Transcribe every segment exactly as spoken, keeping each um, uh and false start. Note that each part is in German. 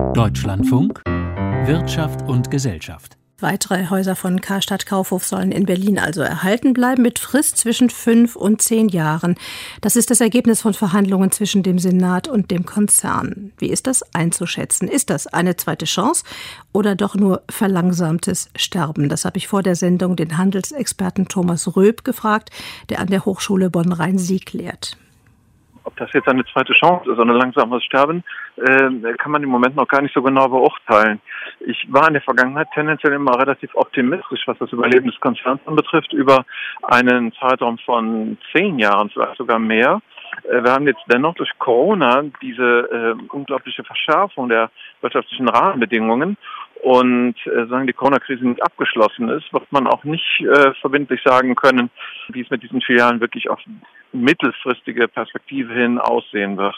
Deutschlandfunk Wirtschaft und Gesellschaft. Weitere Häuser von Karstadt Kaufhof sollen in Berlin also erhalten bleiben, mit Frist zwischen fünf und zehn Jahren. Das ist das Ergebnis von Verhandlungen zwischen dem Senat und dem Konzern. Wie ist das einzuschätzen? Ist das eine zweite Chance oder doch nur verlangsamtes Sterben? Das habe ich vor der Sendung den Handelsexperten Thomas Röb gefragt, der an der Hochschule Bonn-Rhein-Sieg lehrt. Ob das jetzt eine zweite Chance ist, oder ein langsames Sterben, äh, kann man im Moment noch gar nicht so genau beurteilen. Ich war in der Vergangenheit tendenziell immer relativ optimistisch, was das Überleben des Konzerns anbetrifft, über einen Zeitraum von zehn Jahren, vielleicht sogar mehr. Äh, wir haben jetzt dennoch durch Corona diese äh, unglaubliche Verschärfung der wirtschaftlichen Rahmenbedingungen. Und äh, solange die Corona-Krise nicht abgeschlossen ist, wird man auch nicht äh, verbindlich sagen können, wie es mit diesen Filialen wirklich auf mittelfristige Perspektive hin aussehen wird.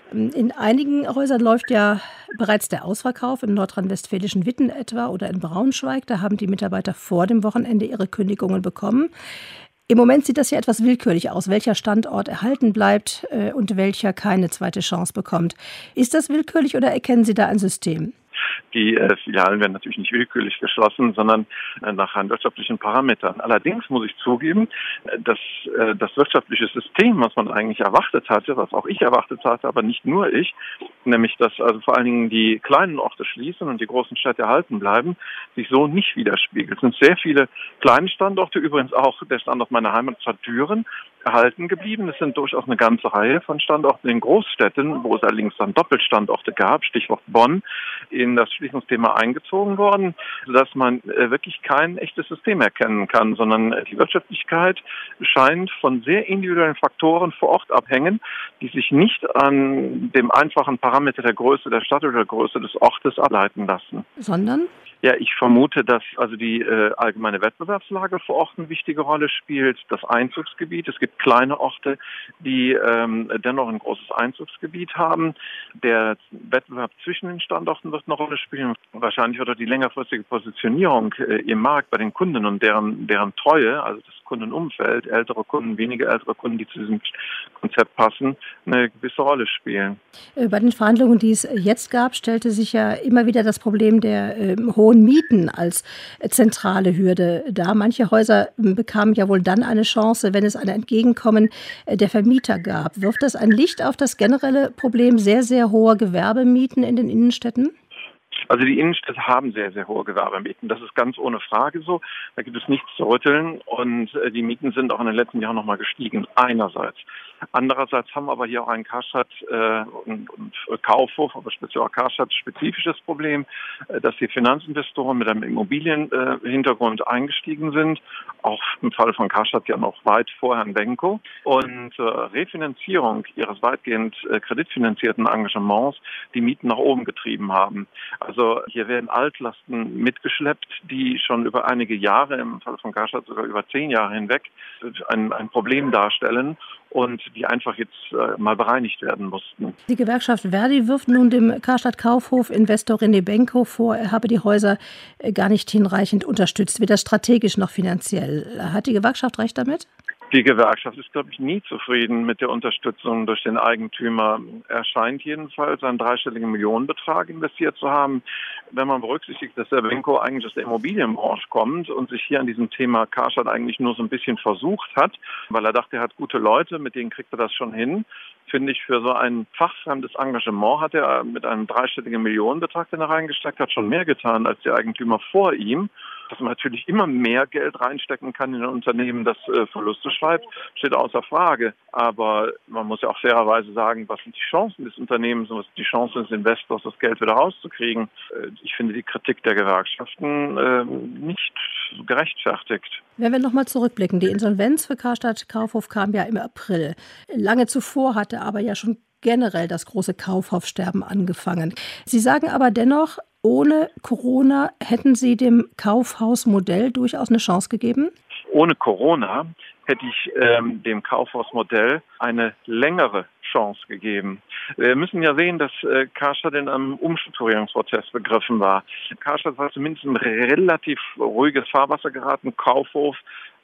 In einigen Häusern läuft ja bereits der Ausverkauf, im nordrhein-westfälischen Witten etwa oder in Braunschweig. Da haben die Mitarbeiter vor dem Wochenende ihre Kündigungen bekommen. Im Moment sieht das ja etwas willkürlich aus, welcher Standort erhalten bleibt äh, und welcher keine zweite Chance bekommt. Ist das willkürlich oder erkennen Sie da ein System? Die äh, Filialen werden natürlich nicht willkürlich geschlossen, sondern äh, nach rein wirtschaftlichen Parametern. Allerdings muss ich zugeben, äh, dass äh, das wirtschaftliche System, was man eigentlich erwartet hatte, was auch ich erwartet hatte, aber nicht nur ich, nämlich dass also vor allen Dingen die kleinen Orte schließen und die großen Städte erhalten bleiben, sich so nicht widerspiegelt. Es sind sehr viele kleine Standorte, übrigens auch der Standort meiner Heimatstadt Düren, erhalten geblieben. Es sind durchaus eine ganze Reihe von Standorten in Großstädten, wo es allerdings dann Doppelstandorte gab, Stichwort Bonn, in das Schließungsthema eingezogen worden, sodass man äh, wirklich kein echtes System erkennen kann, sondern äh, die Wirtschaftlichkeit scheint von sehr individuellen Faktoren vor Ort abhängen, die sich nicht an dem einfachen Parameter der Größe der Stadt oder der Größe des Ortes ableiten lassen. Sondern? Ja, ich vermute, dass also die äh, allgemeine Wettbewerbslage vor Ort eine wichtige Rolle spielt, das Einzugsgebiet. Es gibt kleine Orte, die ähm, dennoch ein großes Einzugsgebiet haben. Der Wettbewerb zwischen den Standorten wird eine Rolle spielen. Wahrscheinlich wird auch die längerfristige Positionierung äh, im Markt bei den Kunden und deren deren Treue, also das Kundenumfeld, ältere Kunden, weniger ältere Kunden, die zu diesem Konzept passen, eine gewisse Rolle spielen. Bei den Verhandlungen, die es jetzt gab, stellte sich ja immer wieder das Problem der äh, hohen Mieten als zentrale Hürde dar. Manche Häuser bekamen ja wohl dann eine Chance, wenn es ein Entgegenkommen der Vermieter gab. Wirft das ein Licht auf das generelle Problem sehr, sehr hoher Gewerbemieten in den Innenstädten? Also die Innenstädte haben sehr, sehr hohe Gewerbemieten. Das ist ganz ohne Frage so. Da gibt es nichts zu rütteln. Und äh, die Mieten sind auch in den letzten Jahren nochmal gestiegen, einerseits. Andererseits haben wir aber hier auch ein Karstadt äh, und, und Kaufhof, aber speziell auch Karstadt spezifisches Problem, äh, dass die Finanzinvestoren mit einem Immobilienhintergrund äh, eingestiegen sind. Auch im Fall von Karstadt ja noch weit vor Herrn Benko. Und äh, Refinanzierung ihres weitgehend äh, kreditfinanzierten Engagements die Mieten nach oben getrieben haben. Also hier werden Altlasten mitgeschleppt, die schon über einige Jahre, im Fall von Karstadt sogar über zehn Jahre hinweg, ein, ein Problem darstellen und die einfach jetzt äh, mal bereinigt werden mussten. Die Gewerkschaft Verdi wirft nun dem Karstadt Kaufhof Investor René Benko vor, er habe die Häuser äh, gar nicht hinreichend unterstützt, weder strategisch noch finanziell. Hat die Gewerkschaft recht damit? Die Gewerkschaft ist, glaube ich, nie zufrieden mit der Unterstützung durch den Eigentümer. Er scheint jedenfalls einen dreistelligen Millionenbetrag investiert zu haben. Wenn man berücksichtigt, dass der Benko eigentlich aus der Immobilienbranche kommt und sich hier an diesem Thema Karstadt eigentlich nur so ein bisschen versucht hat, weil er dachte, er hat gute Leute, mit denen kriegt er das schon hin, finde ich, für so ein fachfremdes Engagement hat er mit einem dreistelligen Millionenbetrag, den er reingesteckt hat, schon mehr getan als der Eigentümer vor ihm. Dass man natürlich immer mehr Geld reinstecken kann in ein Unternehmen, das äh, Verluste schreibt, steht außer Frage. Aber man muss ja auch fairerweise sagen, was sind die Chancen des Unternehmens und was sind die Chancen des Investors, das Geld wieder rauszukriegen. Äh, ich finde die Kritik der Gewerkschaften äh, nicht gerechtfertigt. Wenn wir nochmal zurückblicken, die Insolvenz für Karstadt Kaufhof kam ja im April. Lange zuvor hatte aber ja schon generell das große Kaufhofsterben angefangen. Sie sagen aber dennoch, ohne Corona hätten Sie dem Kaufhausmodell durchaus eine Chance gegeben? Ohne Corona hätte ich ähm, dem Kaufhausmodell eine längere Chance gegeben. Wir müssen ja sehen, dass äh, Karstadt in einem Umstrukturierungsprozess begriffen war. Karstadt war zumindest ein relativ ruhiges Fahrwasser geraten. Kaufhof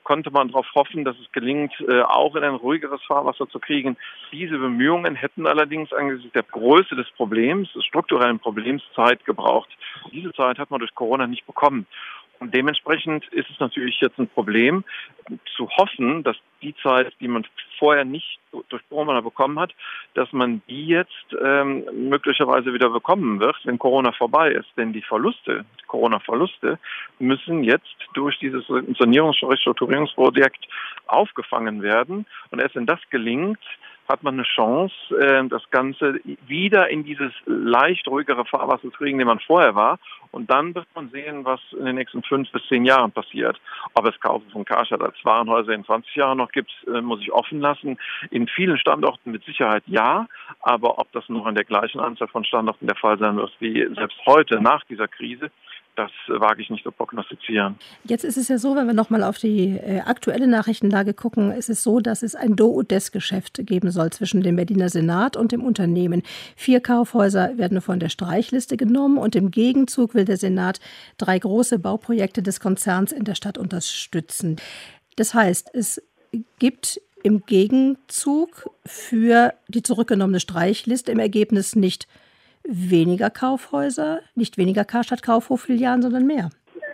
konnte man darauf hoffen, dass es gelingt, auch in ein ruhigeres Fahrwasser zu kriegen. Diese Bemühungen hätten allerdings angesichts der Größe des Problems, des strukturellen Problems, Zeit gebraucht. Diese Zeit hat man durch Corona nicht bekommen. Und dementsprechend ist es natürlich jetzt ein Problem, zu hoffen, dass die Zeit, die man vorher nicht durch Corona bekommen hat, dass man die jetzt ähm, möglicherweise wieder bekommen wird, wenn Corona vorbei ist. Denn die Verluste, die Corona-Verluste müssen jetzt durch dieses Sanierungs- und Restrukturierungsprojekt aufgefangen werden. Und erst wenn das gelingt, hat man eine Chance, das Ganze wieder in dieses leicht ruhigere Fahrwasser zu kriegen, dem man vorher war. Und dann wird man sehen, was in den nächsten fünf bis zehn Jahren passiert. Ob es Kaufen von Karstadt als Warenhäuser in zwanzig Jahren noch gibt, muss ich offen lassen. In vielen Standorten mit Sicherheit ja. Aber ob das noch an der gleichen Anzahl von Standorten der Fall sein wird wie selbst heute nach dieser Krise, das wage ich nicht zu prognostizieren. Jetzt ist es ja so, wenn wir nochmal auf die äh, aktuelle Nachrichtenlage gucken, ist es so, dass es ein Do-ut-des-Geschäft geben soll zwischen dem Berliner Senat und dem Unternehmen. Vier Kaufhäuser werden von der Streichliste genommen und im Gegenzug will der Senat drei große Bauprojekte des Konzerns in der Stadt unterstützen. Das heißt, es gibt im Gegenzug für die zurückgenommene Streichliste im Ergebnis nicht weniger Kaufhäuser, nicht weniger Karstadt-Kaufhof-Filialen, sondern mehr.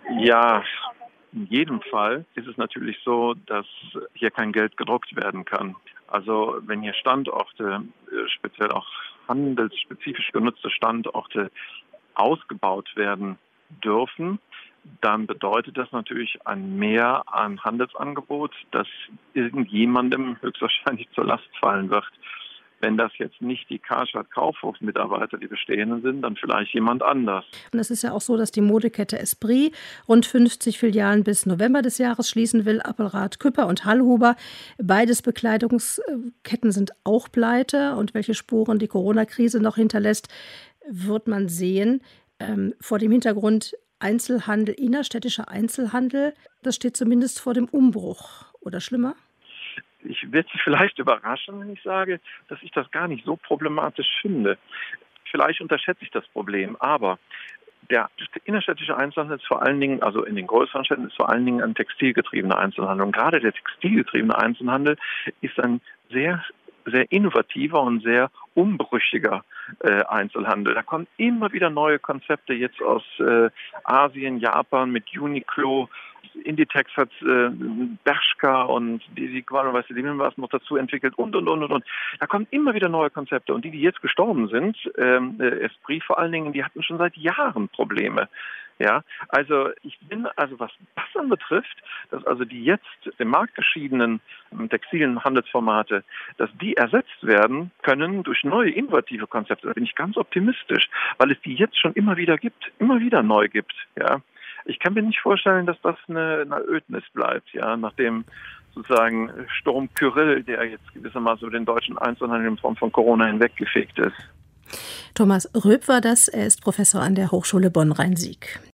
Ja, in jedem Fall ist es natürlich so, dass hier kein Geld gedruckt werden kann. Also wenn hier Standorte, speziell auch handelsspezifisch genutzte Standorte, ausgebaut werden dürfen, dann bedeutet das natürlich ein Mehr an Handelsangebot, das irgendjemandem höchstwahrscheinlich zur Last fallen wird. Wenn das jetzt nicht die Karstadt-Kaufhof-Mitarbeiter, die bestehenden sind, dann vielleicht jemand anders. Und es ist ja auch so, dass die Modekette Esprit rund fünfzig Filialen bis November des Jahres schließen will. Appelrad, Küpper und Hallhuber. Beides Bekleidungsketten sind auch pleite. Und welche Spuren die Corona-Krise noch hinterlässt, wird man sehen. Ähm, vor dem Hintergrund Einzelhandel, innerstädtischer Einzelhandel, das steht zumindest vor dem Umbruch. Oder schlimmer? Ich werde Sie vielleicht überraschen, wenn ich sage, dass ich das gar nicht so problematisch finde. Vielleicht unterschätze ich das Problem, aber der innerstädtische Einzelhandel ist vor allen Dingen, also in den größeren Städten, ist vor allen Dingen ein textilgetriebener Einzelhandel. Und gerade der textilgetriebene Einzelhandel ist ein sehr, sehr innovativer und sehr umbrüchiger äh, Einzelhandel. Da kommen immer wieder neue Konzepte jetzt aus äh, Asien, Japan mit Uniqlo. Inditex hat äh, Bershka und die, die weißt du, die was noch dazu entwickelt und, und, und, und, und. Da kommen immer wieder neue Konzepte. Und die, die jetzt gestorben sind, ähm, äh, Esprit vor allen Dingen, die hatten schon seit Jahren Probleme. Ja, also ich bin, also was das betrifft, dass also die jetzt dem Markt geschiedenen textilen Handelsformate, dass die ersetzt werden können durch neue innovative Konzepte. Da bin ich ganz optimistisch, weil es die jetzt schon immer wieder gibt, immer wieder neu gibt. Ja, ich kann mir nicht vorstellen, dass das eine, eine Ödnis bleibt, ja, nachdem sozusagen Sturm Kyrill, der jetzt gewissermaßen über den deutschen Einzelhandel in Form von Corona hinweggefegt ist. Thomas Röb war das, er ist Professor an der Hochschule Bonn-Rhein-Sieg.